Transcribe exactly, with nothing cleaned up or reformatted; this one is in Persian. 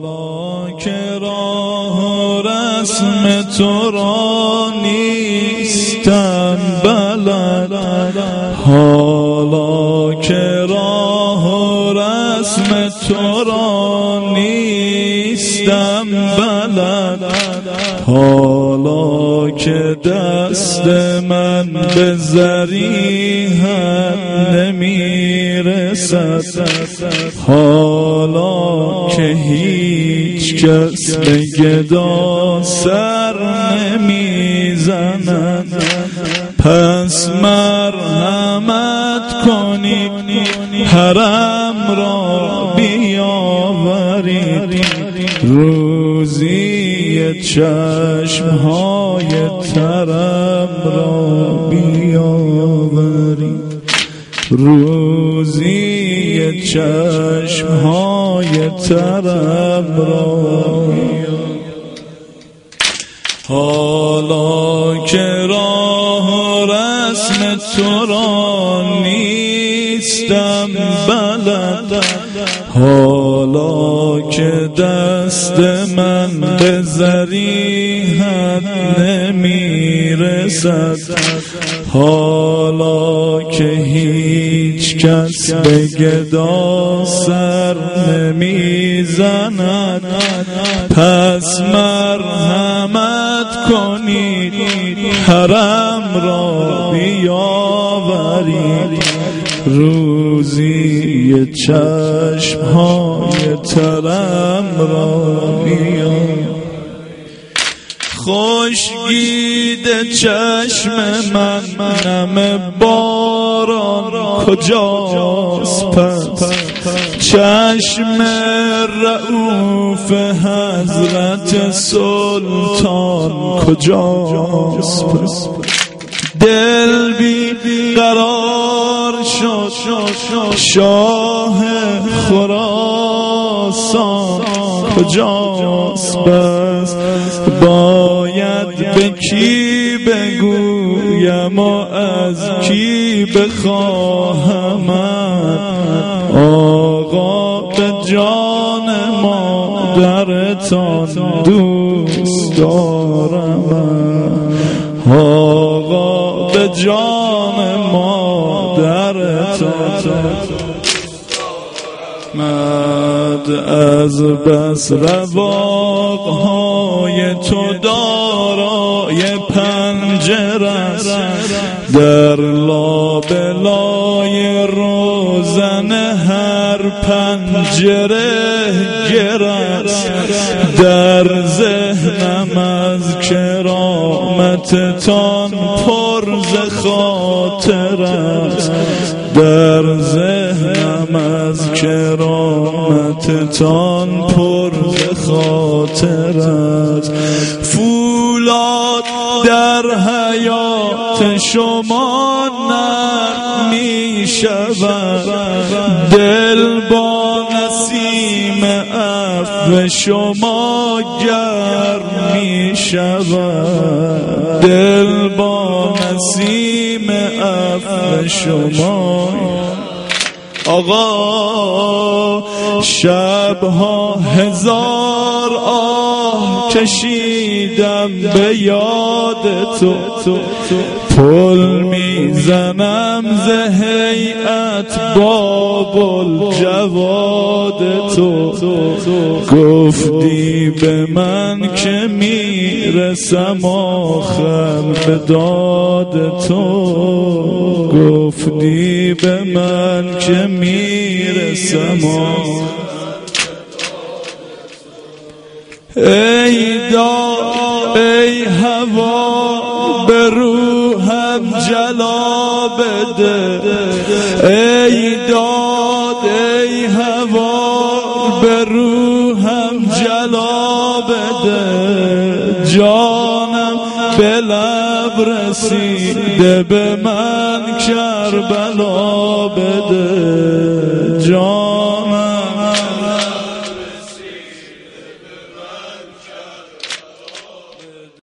حالا که راه و رسم تو را نیستم بلد، حالا که راه و رسم تو را نیستم بلد، حالا که دست من به ضریحت نمیرسد، حالا که هیچ کس به گدا سر نمیزند، پس مرحمت کنید حرم را بیاورید، روزی چشمهای ترم را بیاورید، روزی چشمهای ترم را بیاورید. حالا که راه و رسم تو را نیستم بلد، حالا که دست من به ضریحت نمیرسد، حالا که هیچ کس به گدا سر نمیزند، پس مرحمت کنید حرم را بیاورید، روزی چشمهای ترم را بیاورید. خشکید چشم من نم باران کجاست پس، چشم رؤوف حضرت سلطان کجاست پس، دل بی قرار شد شاه خراسان کجاست پس، باید به کی بگویم و از کی بخواهم، آقا به جان مادرتان دوست دارم، آقا به جان مادرتان مد از بس رواقهای تو دارای پنجره است، در لابلای روزن هر پنجره گره است، در ذهنم از کرامتتان پر ز خاطر است، در ذهنم از کرامتتان پر ز خاطر است، فولاد در حیات شما نرم می شود، دل با نسیم عفو شما گرم می شود، دل با نسیم عفو شما. آقا شبها هزار آه کشیدم به یاد تو، پل میزنم ز هیئت باب الجواد تو، گفتی به من که میرسم آخر به داد تو، گفتی به من که میرسم آخر. ای داد ای هوا به روحم جلا بده، ای داد ای هوا به روحم جلا بده، جانم به لب رسیده به من کربلا بده، جان